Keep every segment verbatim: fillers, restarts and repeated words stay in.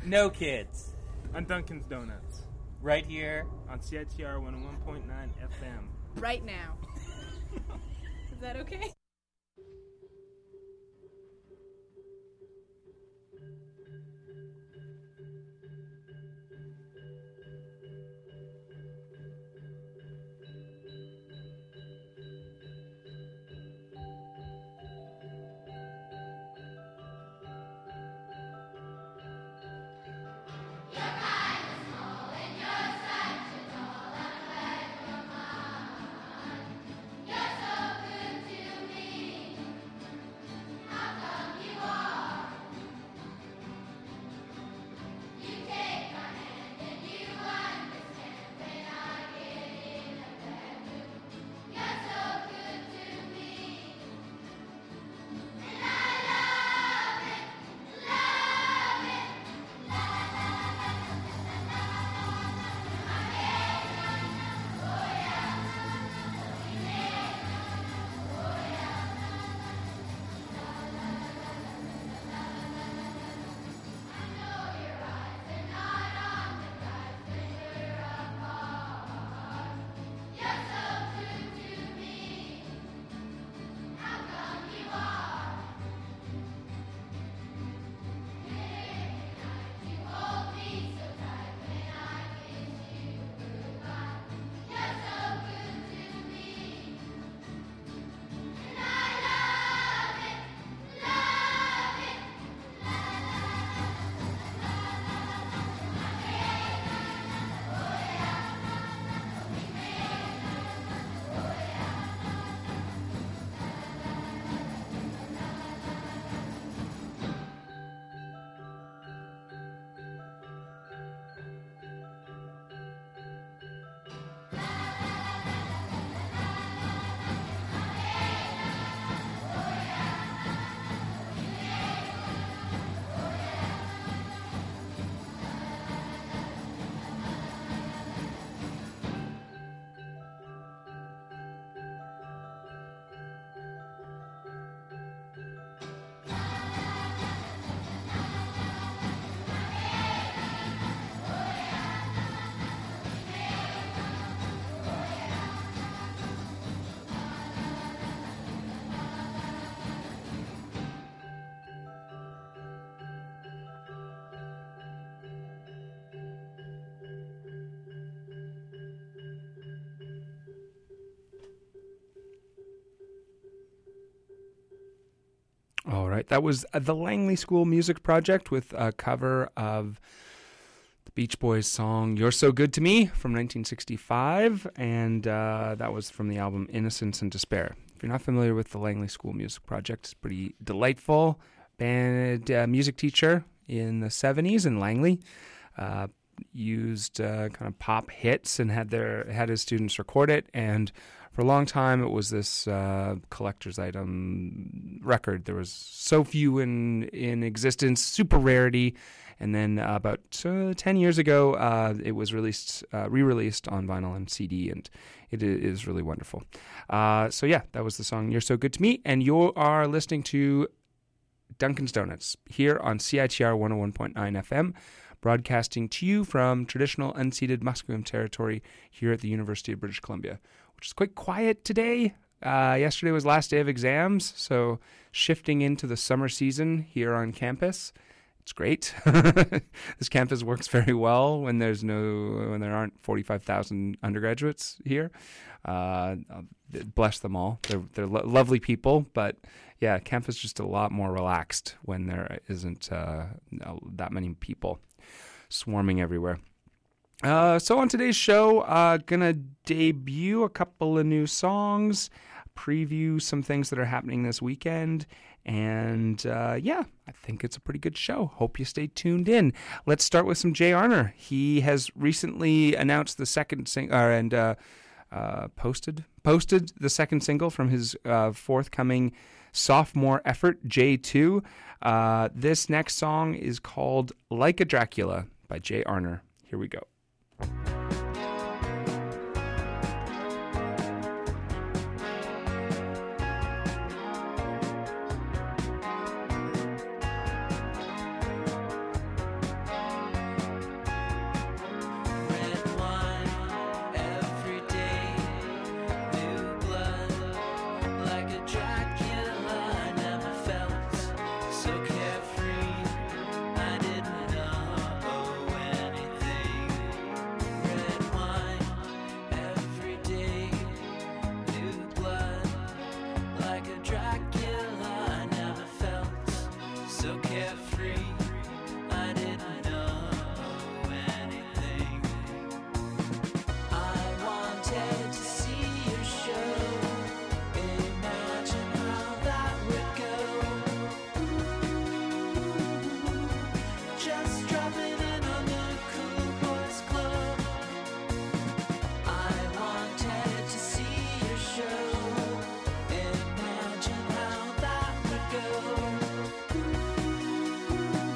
No kids. On Dunkin's Donuts. Right here. On C I T R one oh one point nine F M. Right now. Is that okay? All right, that was uh, the Langley School Music Project with a cover of the Beach Boys song "You're So Good to Me" from nineteen sixty-five, and uh, that was from the album Innocence and Despair. If you're not familiar with the Langley School Music Project, it's pretty delightful. Band uh, music teacher in the seventies in Langley, uh, used uh, kind of pop hits and had their had his students record it, and for a long time, it was this uh, collector's item record. There was so few in in existence, super rarity. And then uh, about uh, ten years ago, uh, it was released, uh, re-released on vinyl and C D, and it is really wonderful. Uh, so yeah, that was the song "You're So Good to Me," and you are listening to Dunkin's Donuts here on C I T R one oh one point nine F M. Broadcasting to you from traditional unceded Musqueam territory here at the University of British Columbia, which is quite quiet today. Uh, yesterday was last day of exams, so shifting into the summer season here on campus. It's great. This campus works very well when there's no when there aren't forty-five thousand undergraduates here. Uh, bless them all. They're they're lo- lovely people, but yeah, campus is just a lot more relaxed when there isn't uh, that many people swarming everywhere. Uh, so on today's show, uh, gonna debut a couple of new songs, preview some things that are happening this weekend, and uh, yeah, I think it's a pretty good show. Hope you stay tuned in. Let's start with some Jay Arner. He has recently announced the second sing uh, and uh, uh, posted posted the second single from his uh, forthcoming sophomore effort, J two. Uh, this next song is called "Like a Dracula" by Jay Arner. Here we go. Imagine how that would go.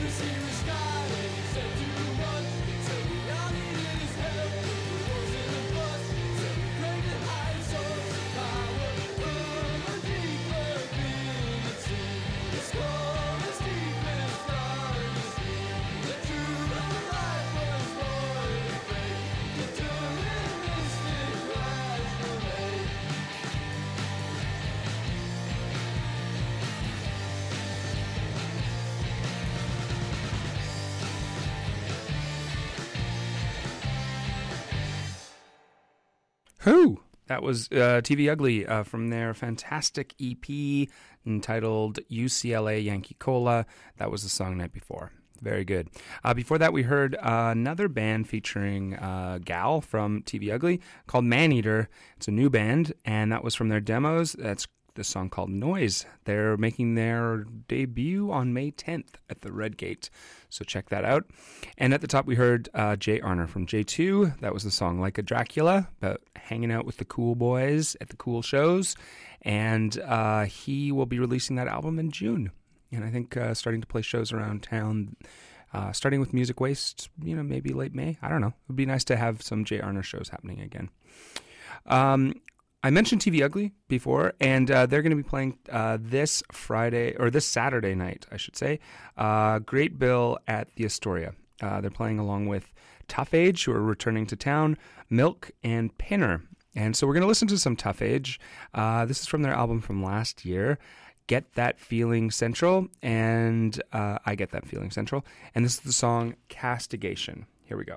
Who? That was uh, T V Ugly uh, from their fantastic E P entitled U C L A Yankee Cola. That was the song Night Before. Very good. Uh, before that, we heard uh, another band featuring uh, Gal from T V Ugly called Maneater. It's a new band, and that was from their demos. That's the song called Noise. They're making their debut on May tenth at the Red Gate, so check that out. And at the top, we heard uh, Jay Arner from J two. That was the song Like a Dracula, about hanging out with the cool boys at the cool shows. And uh, he will be releasing that album in June. And I think uh, starting to play shows around town, uh, starting with Music Waste, you know, maybe late May. I don't know. It would be nice to have some Jay Arner shows happening again. Um, I mentioned T V Ugly before, and uh, they're going to be playing uh, this Friday, or this Saturday night, I should say, uh, Great Bill at the Astoria. Uh, they're playing along with Tough Age, who are returning to town, Milk, and Pinner. And so we're going to listen to some Tough Age. Uh, this is from their album from last year, Get That Feeling Central, and uh, I Get That Feeling Central. And this is the song Castigation. Here we go.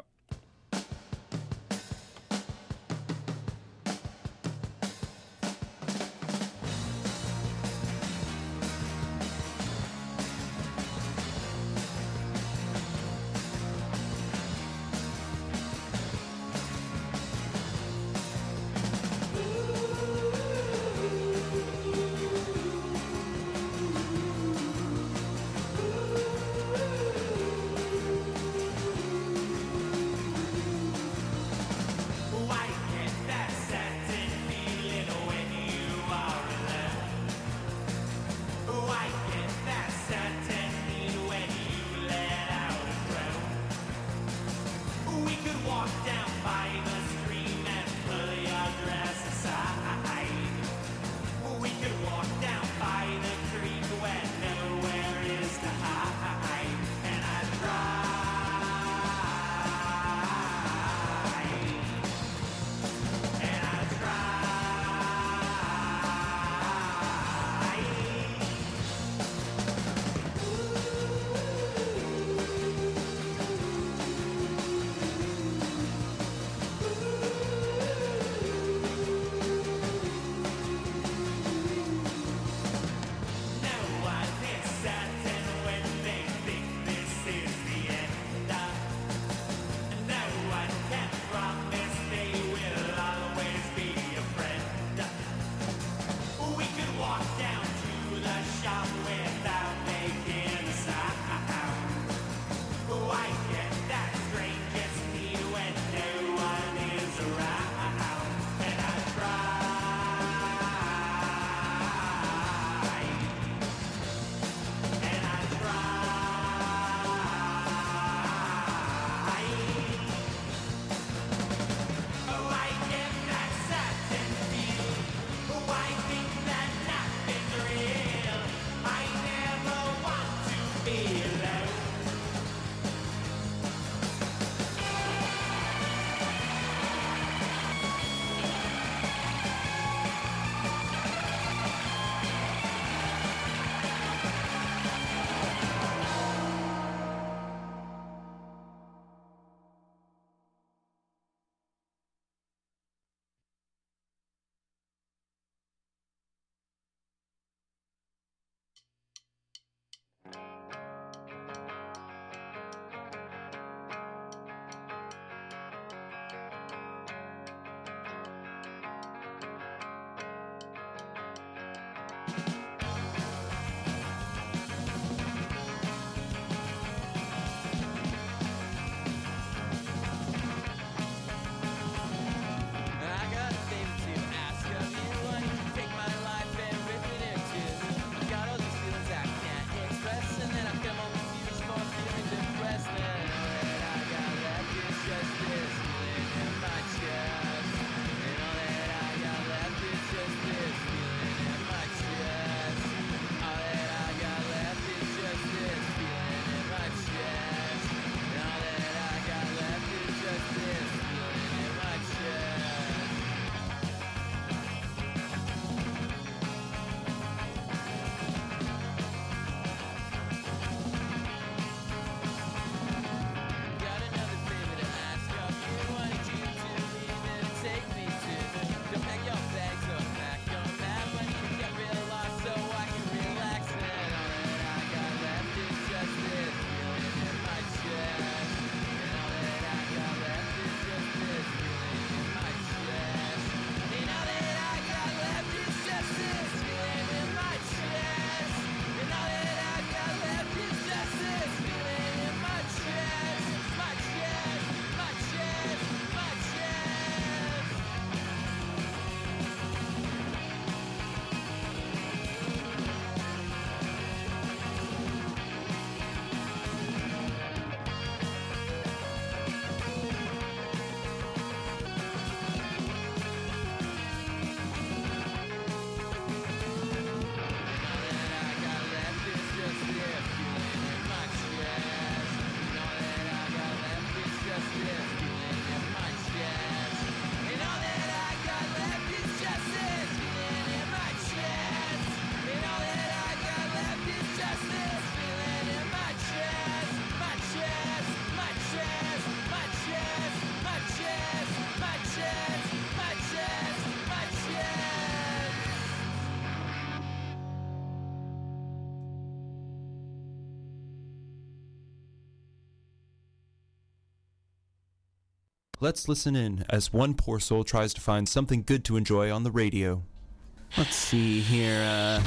Let's listen in as one poor soul tries to find something good to enjoy on the radio. Let's see here, uh...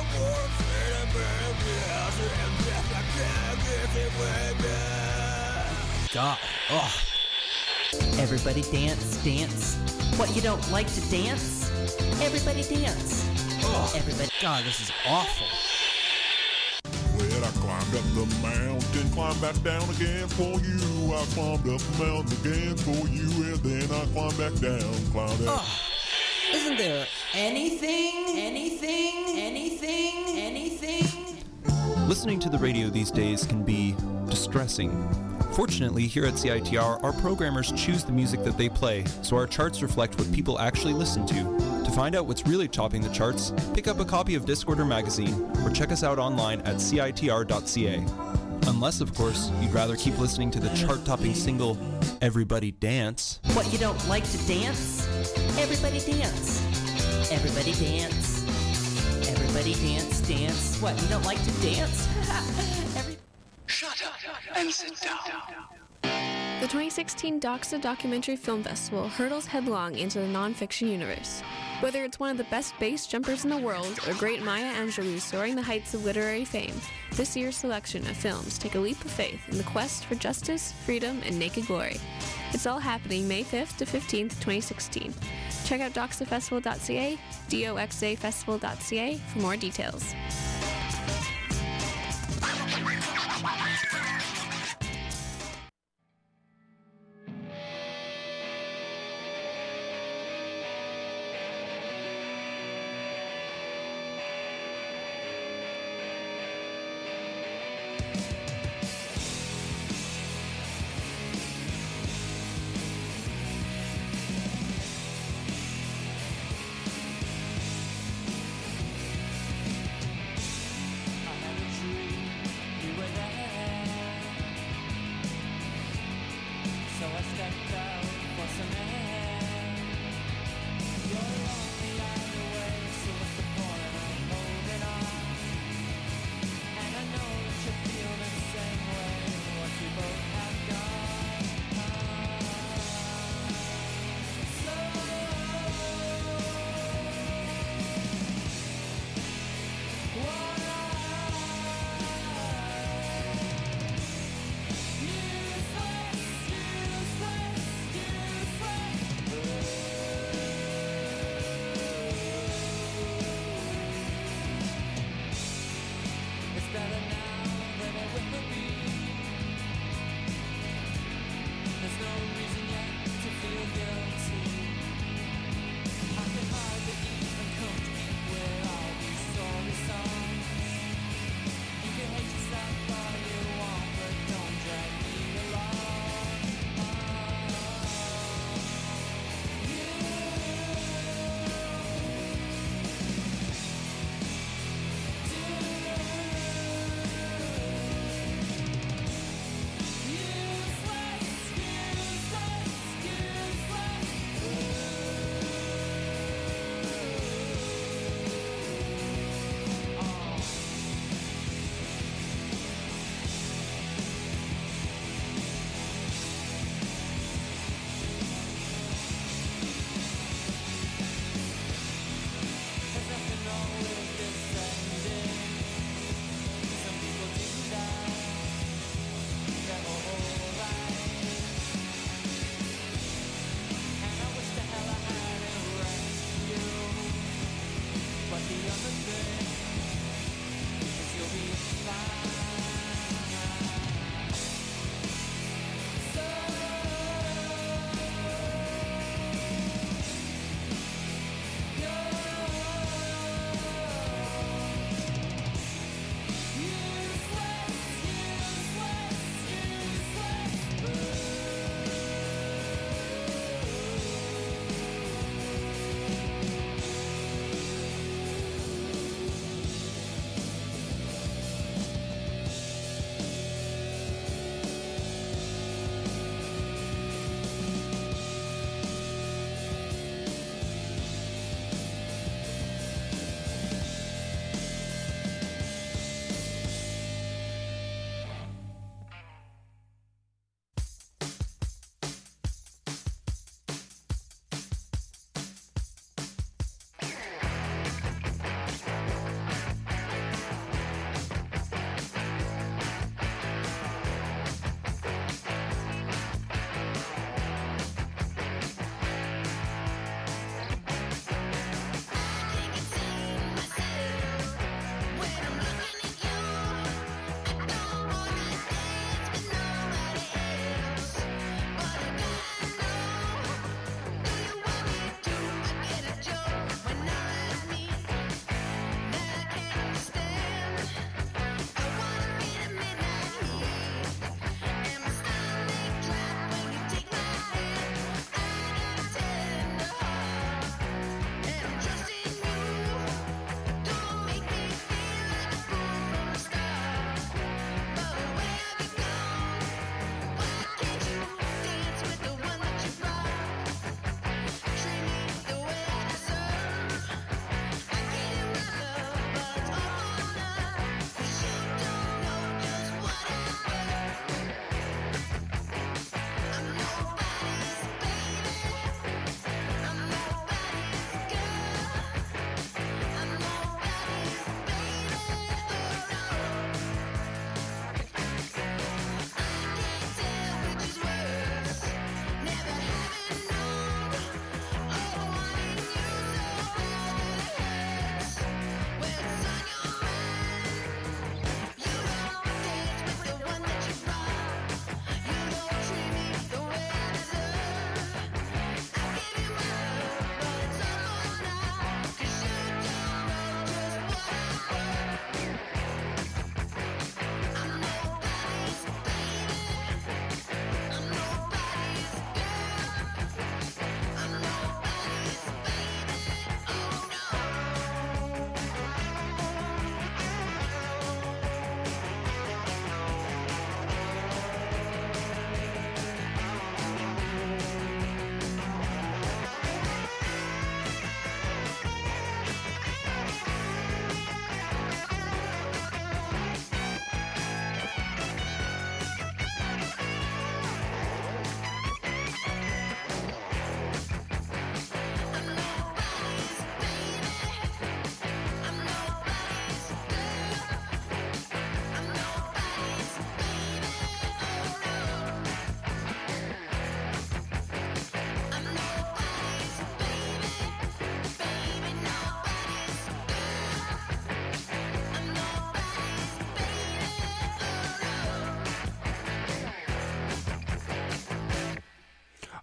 God, ugh. Everybody dance, dance. What, you don't like to dance? Everybody dance. Ugh. Everybody. God, this is awful. Well, I climbed up the mountain, climbed back down again for you. I climbed up the mountain again for you, and then I climbed back down, climbed up. Ugh. Isn't there anything, anything, anything, anything? Listening to the radio these days can be distressing. Fortunately, here at C I T R, our programmers choose the music that they play, so our charts reflect what people actually listen to. To find out what's really topping the charts, pick up a copy of Discorder magazine, or check us out online at C I T R dot C A. Unless, of course, you'd rather keep listening to the chart-topping single, Everybody Dance. What, you don't like to dance? Everybody dance. Everybody dance. Everybody dance, dance. What, you don't like to dance? Every- Shut up and sit down. The twenty sixteen Doxa Documentary Film Festival hurtles headlong into the nonfiction universe. Whether it's one of the best base jumpers in the world or great Maya Angelou soaring the heights of literary fame, this year's selection of films take a leap of faith in the quest for justice, freedom, and naked glory. It's all happening May fifth to fifteenth, twenty sixteen. Check out doxa festival dot c a, D O X A festival dot c a for more details.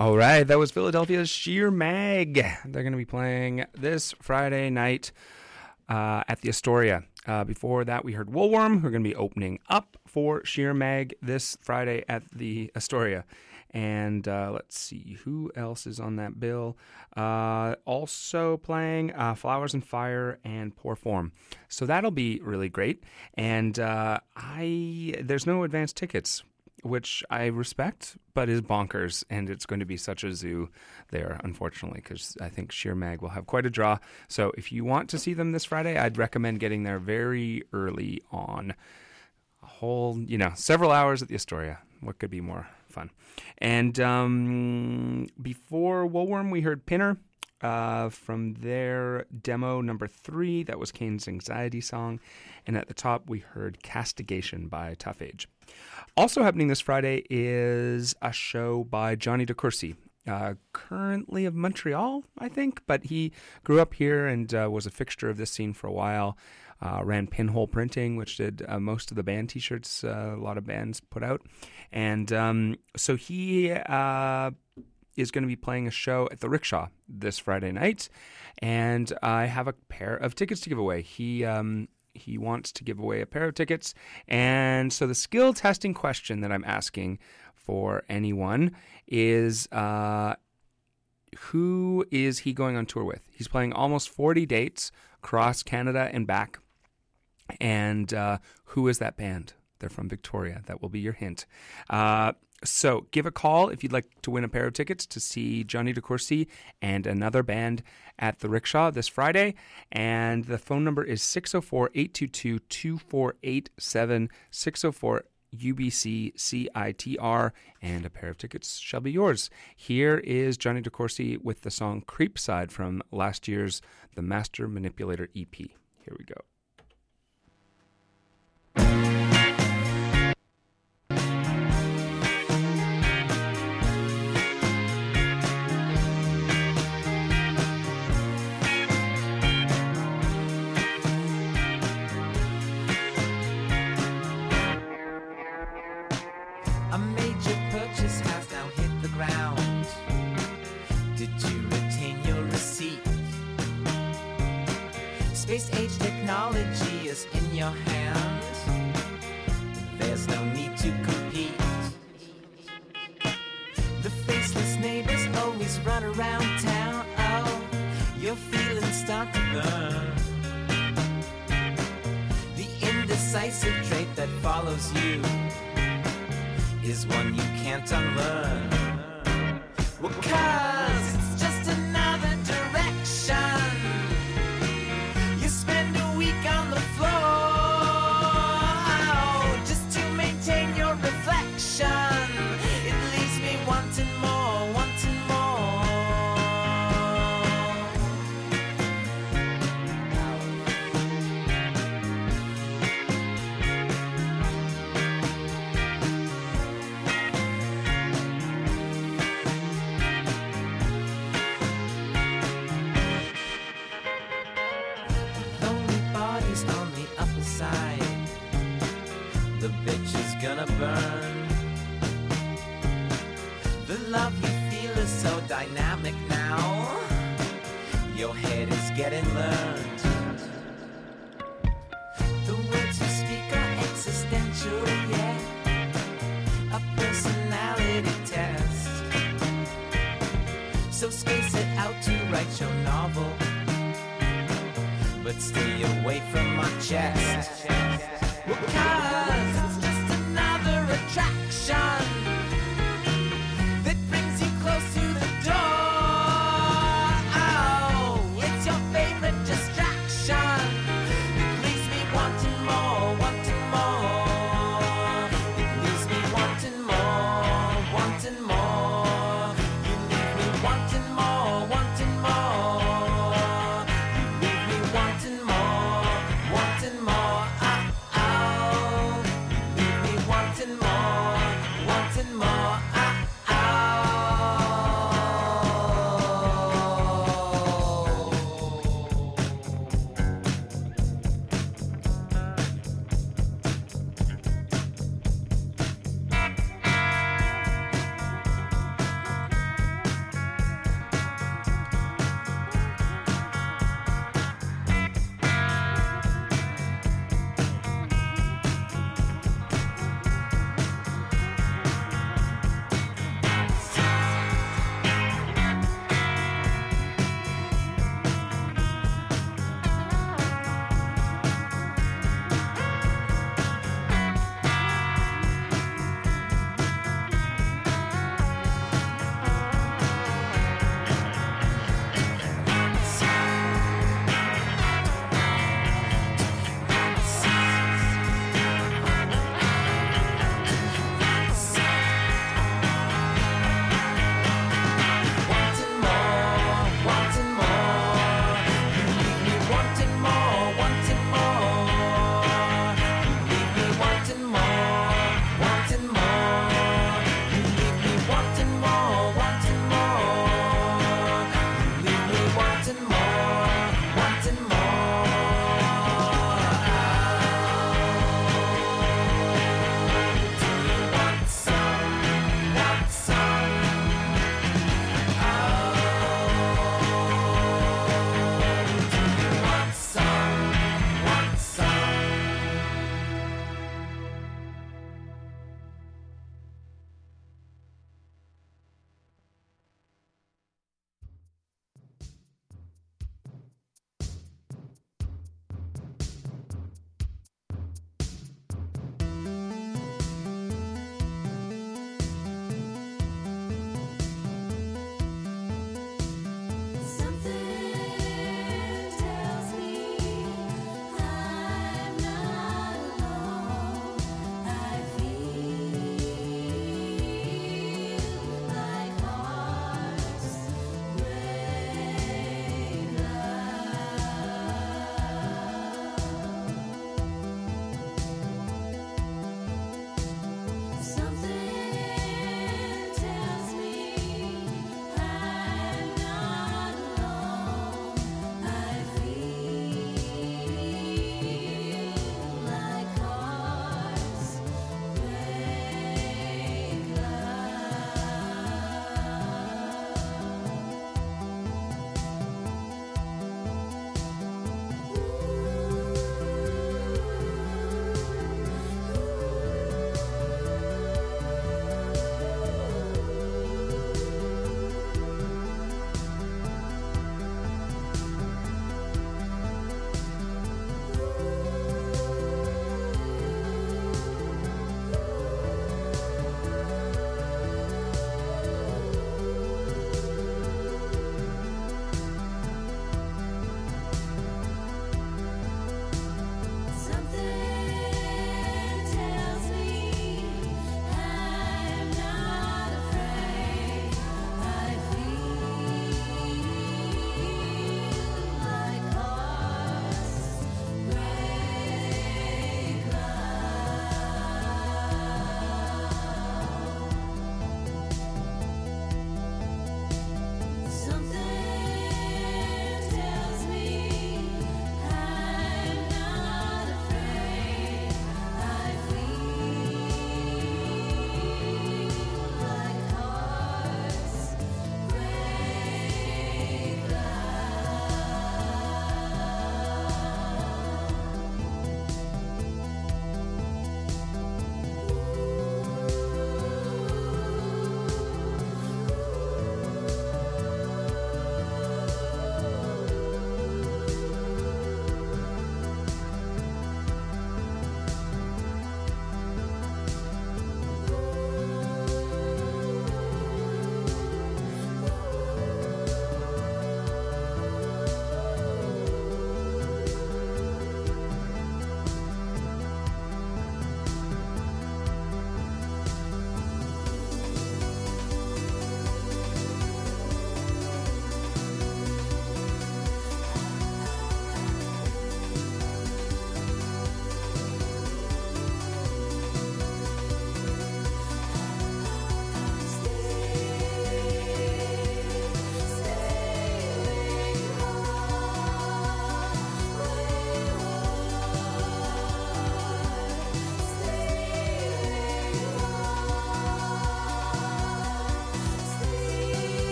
All right, that was Philadelphia's Sheer Mag. They're going to be playing this Friday night uh, at the Astoria. Uh, before that, we heard Woolworm, who are going to be opening up for Sheer Mag this Friday at the Astoria. And uh, let's see, who else is on that bill? Uh, also playing uh, Flowers and Fire and Poor Form. So that'll be really great. And uh, I there's no advance tickets, which I respect, but is bonkers. And it's going to be such a zoo there, unfortunately, because I think Sheer Mag will have quite a draw. So if you want to see them this Friday, I'd recommend getting there very early on. A whole, you know, several hours at the Astoria. What could be more fun? And um, before Woolworm, we heard Pinner uh, from their demo number three. That was Kane's Anxiety Song. And at the top, we heard Castigation by Tough Age. Also happening this Friday is a show by Johnny DeCourcy, uh, currently of Montreal, I think, but he grew up here and uh, was a fixture of this scene for a while. Uh, ran Pinhole Printing, which did uh, most of the band T-shirts uh, a lot of bands put out. And um, so he uh, is going to be playing a show at the Rickshaw this Friday night. And I have a pair of tickets to give away. He um, he wants to give away a pair of tickets. And so the skill testing question that I'm asking for anyone is, uh, who is he going on tour with? He's playing almost forty dates across Canada and back. And uh, who is that band? They're from Victoria. That will be your hint. Uh, so give a call if you'd like to win a pair of tickets to see Johnny DeCourcy and another band at the Rickshaw this Friday. And the phone number is six oh four, eight two two, two four eight seven, six oh four U B C C I T R, and a pair of tickets shall be yours. Here is Johnny DeCourcy with the song Creepside from last year's The Master Manipulator E P. Here we go. A major purchase has now hit the ground. Did you retain your receipt? Space-age technology is in your hand. There's no need to compete. The faceless neighbors always run around town. Oh, your feelings start to burn. The indecisive trait that follows you is one you can't unlearn. Well, cause it's just another direction. You spend a week on the floor just to maintain your reflection. It leaves me wanting more, wanting more. Lonely bodies on the upper side. The bitch is gonna burn. The love you feel is so dynamic now. Your head is getting learned. The words you speak are existential, yeah. A personality test. So space it out to write your novel, but stay away from my chest. Well, cause it's just another attraction that brings you close to the door. Oh, it's your favorite distraction. It leaves me wanting more, wanting more. It leaves me wanting more, wanting more. You leave me wanting more, wanting more. You leave me wanting more, wanting more. Oh, oh.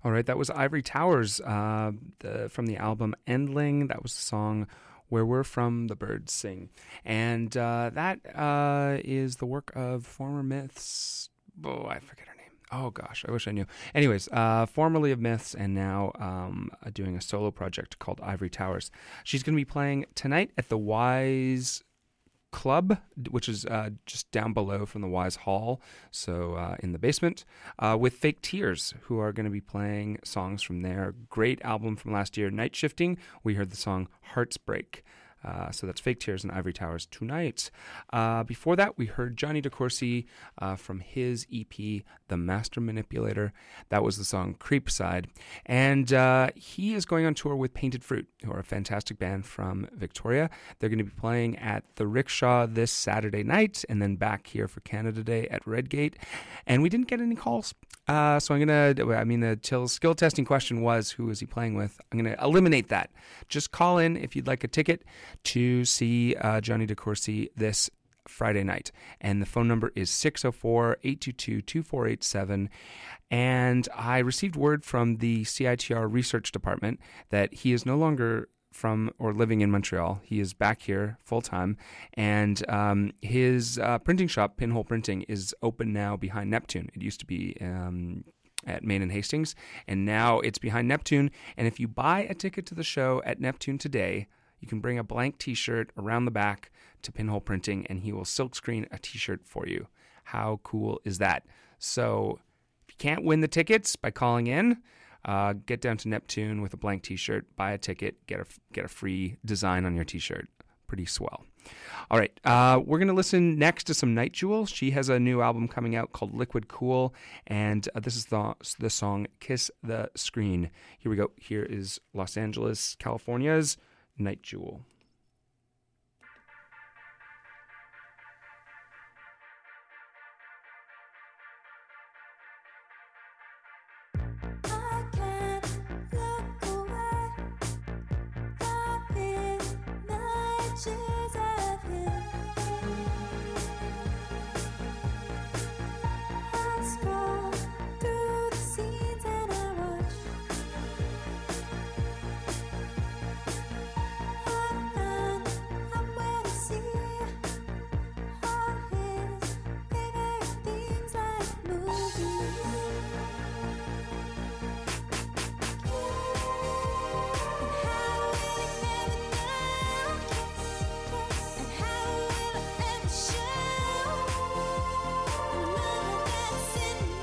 All right, that was Ivory Towers uh, the, from the album Endling. That was the song Where We're From, The Birds Sing. And uh, that uh, is the work of former Myths. Oh, I forget her name. Oh, gosh, I wish I knew. Anyways, uh, formerly of Myths and now um, doing a solo project called Ivory Towers. She's going to be playing tonight at the Wise Club, which is uh, just down below from the Wise Hall, so uh, in the basement, uh, with Fake Tears, who are going to be playing songs from their great album from last year, Night Shifting. We heard the song Hearts Break. Uh, so that's Fake Tears and Ivory Towers tonight. Uh, before that, we heard Johnny DeCourcy uh, from his E P, The Master Manipulator. That was the song Creepside. And uh, he is going on tour with Painted Fruit, who are a fantastic band from Victoria. They're going to be playing at the Rickshaw this Saturday night and then back here for Canada Day at Redgate. And we didn't get any calls. Uh, so I'm going to, I mean, the till skill testing question was, who is he playing with? I'm going to eliminate that. Just call in if you'd like a ticket to see uh, Johnny DeCourcy this Friday night. And the phone number is six oh four, eight two two, two four eight seven. And I received word from the C I T R research department that he is no longer from or living in Montreal. He is back here full time, and um, his uh, printing shop, Pinhole Printing, is open now behind Neptune. It used to be um, at Main and Hastings, and now it's behind Neptune. And if you buy a ticket to the show at Neptune today, you can bring a blank T-shirt around the back to Pinhole Printing, and he will silkscreen a T-shirt for you. How cool is that? So if you can't win the tickets by calling in, Uh, get down to Neptune with a blank T-shirt, buy a ticket, get a get a free design on your T-shirt. Pretty swell. All right, uh, we're going to listen next to some Night Jewel. She has a new album coming out called Liquid Cool, and uh, this is the, the song Kiss the Screen. Here we go. Here is Los Angeles, California's Night Jewel. How will I ever show?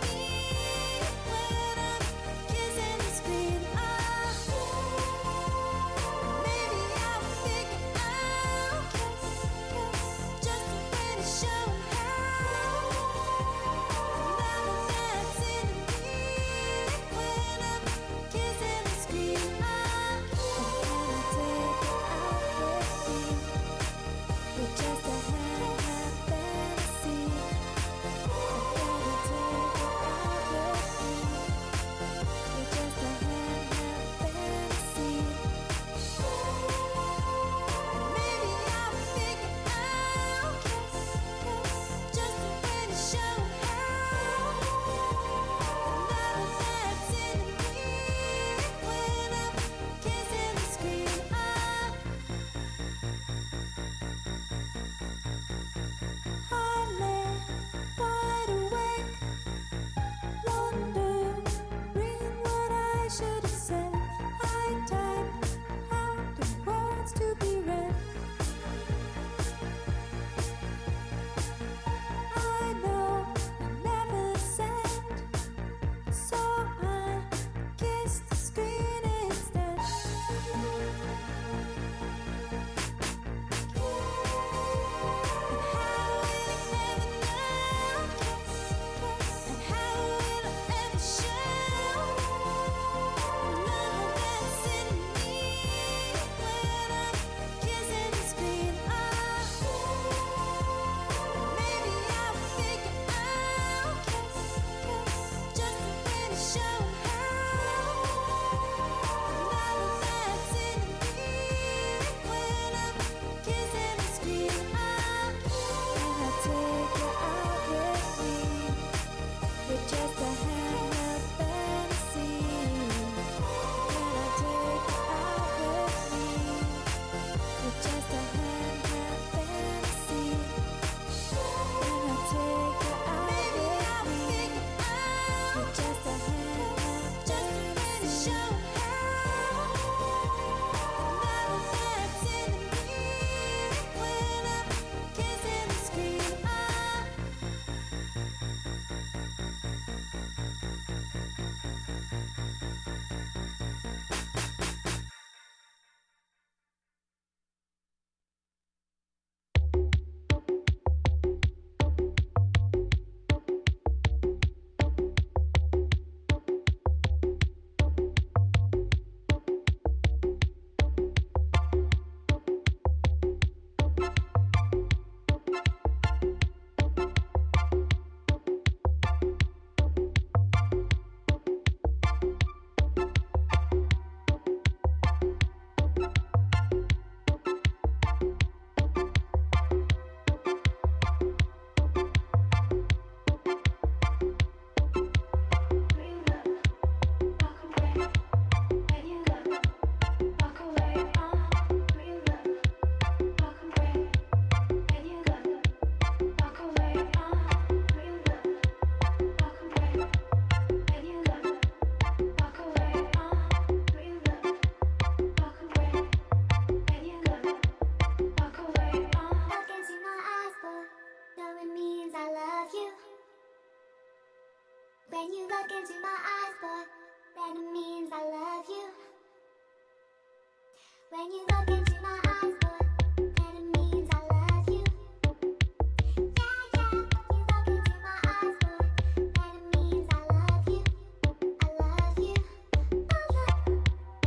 When you look into my eyes, boy, then it means I love you. When you look into my eyes, boy, then it means I love you. Yeah, yeah, when you look into my eyes, boy, then it means I love you. I love you. I love you.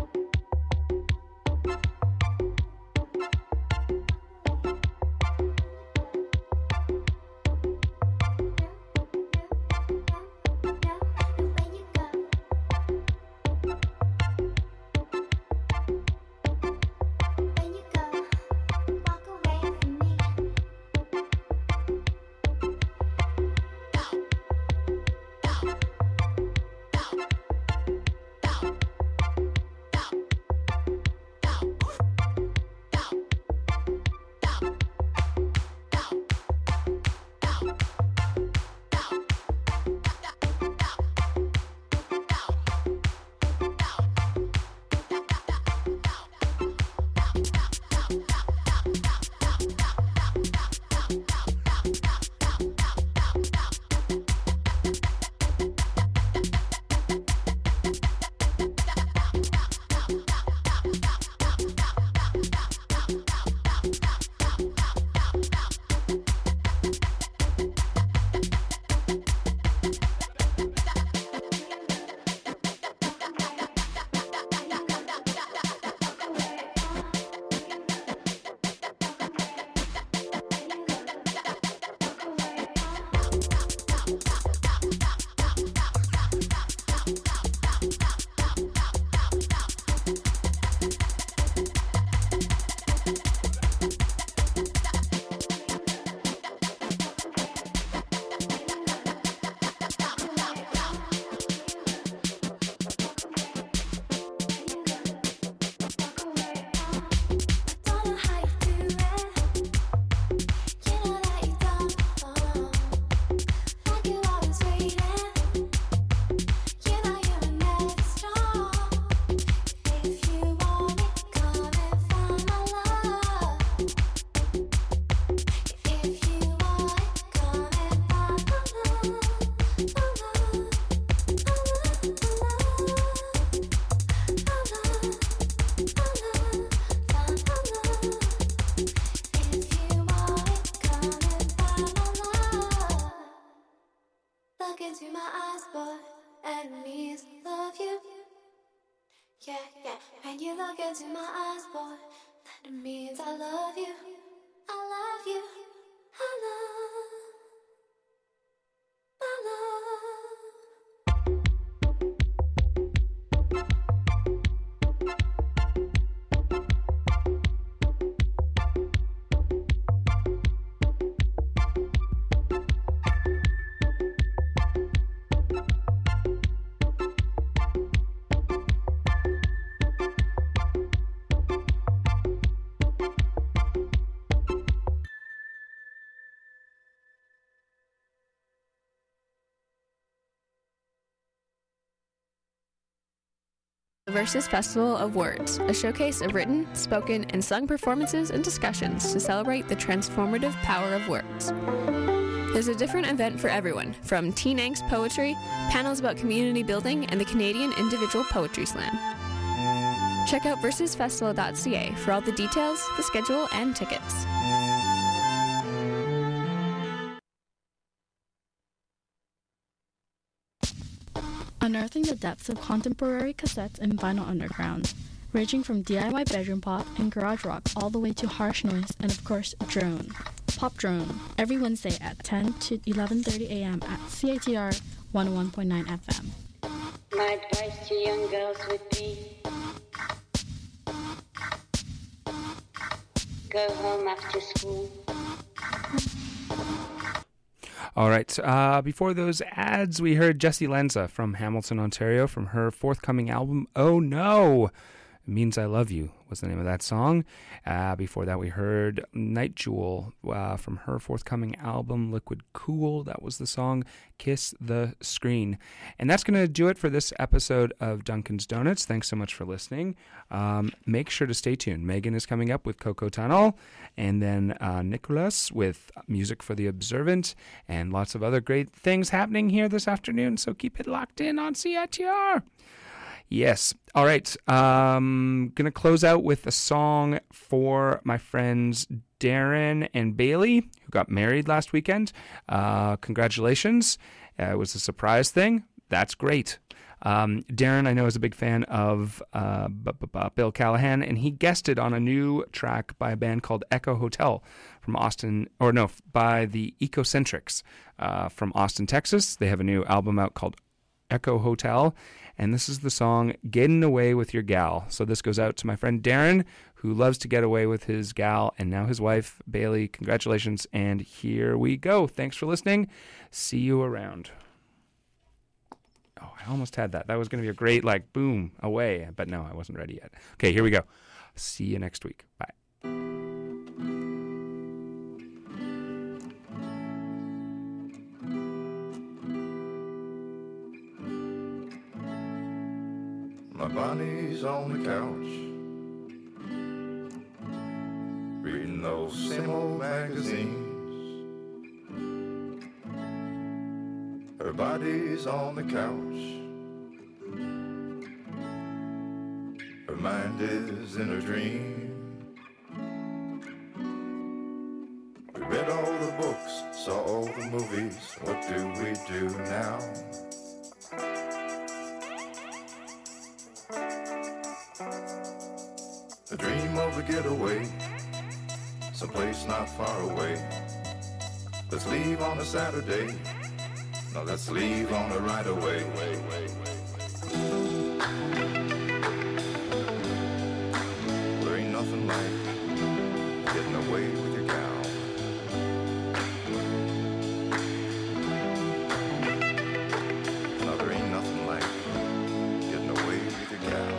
into my eyes, boy, that means I love you. I love you. I love. I love. The Versus Festival of Words, a showcase of written, spoken, and sung performances and discussions to celebrate the transformative power of words. There's a different event for everyone, from teen angst poetry, panels about community building, and the Canadian Individual Poetry Slam. Check out versus festival dot c a for all the details, the schedule, and tickets. Unearthing the depths of contemporary cassettes and vinyl underground, ranging from D I Y bedroom pop and garage rock all the way to harsh noise and of course drone. Pop Drone, every Wednesday at ten to eleven thirty a.m. at C I T R one oh one point nine F M. My advice to young girls would be, go home after school. All right. Uh, before those ads, we heard Jessie Lenza from Hamilton, Ontario, from her forthcoming album, Oh No! Means I Love You was the name of that song. Uh, before that, we heard Night Jewel uh, from her forthcoming album, Liquid Cool. That was the song Kiss the Screen. And that's going to do it for this episode of Dunkin's Donuts. Thanks so much for listening. Um, make sure to stay tuned. Megan is coming up with Coco Tunnel, and then uh, Nicholas with Music for the Observant, and lots of other great things happening here this afternoon. So keep it locked in on C I T R. Yes. All right. Um, going to close out with a song for my friends Darren and Bailey, who got married last weekend. Uh, congratulations. Uh, it was a surprise thing. That's great. Um, Darren, I know, is a big fan of uh, b- b- b- Bill Callahan, and he guested on a new track by a band called Echo Hotel from Austin, or no, by the Ecocentrics uh, from Austin, Texas. They have a new album out called Echo Hotel, and this is the song Getting Away with Your Gal. So this goes out to my friend Darren, who loves to get away with his gal, and now his wife, Bailey. Congratulations, and here we go. Thanks for listening. See you around. Oh, I almost had that. That was going to be a great, like, boom, away, but no, I wasn't ready yet. Okay, here we go. See you next week. Bye. My body's on the couch, reading those same old magazines. Her body's on the couch, her mind is in a dream. We read all the books, saw all the movies, what do we do now? A dream of a getaway, someplace not far away. Let's leave on a Saturday, no, let's leave on a right away. There ain't nothing like getting away with your gal. No, there ain't nothing like getting away with your gal.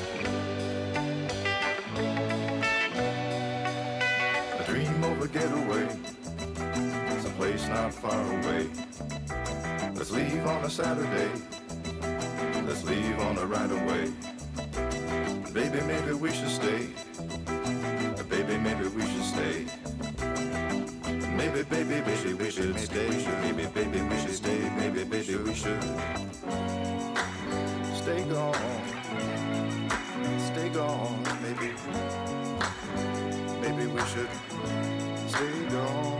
Dream of a getaway, someplace not far away. Let's leave on a Saturday, let's leave on a right away. Baby, maybe we should stay, baby, maybe we should stay. Maybe, baby, baby, we should stay. Maybe, baby, we should stay. Maybe, baby, we should stay gone, stay gone, maybe. Maybe we should stay gone.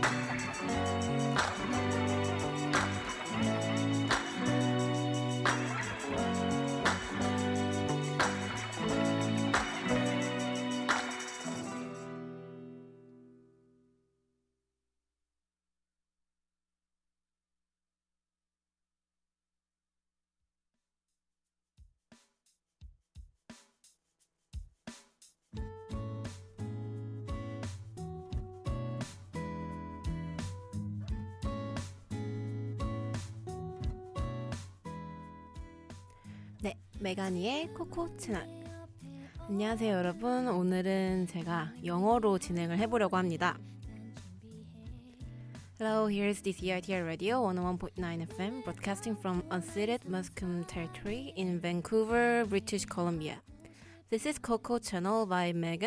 네, 메가니의 코코 채널. 안녕하세요 여러분. 오늘은 제가 영어로 진행을 해보려고 합니다. Hello, here's the C I T R Radio one oh one point nine F M broadcasting from unceded Musqueam territory in Vancouver, British Columbia. This is Coco Channel by Megan.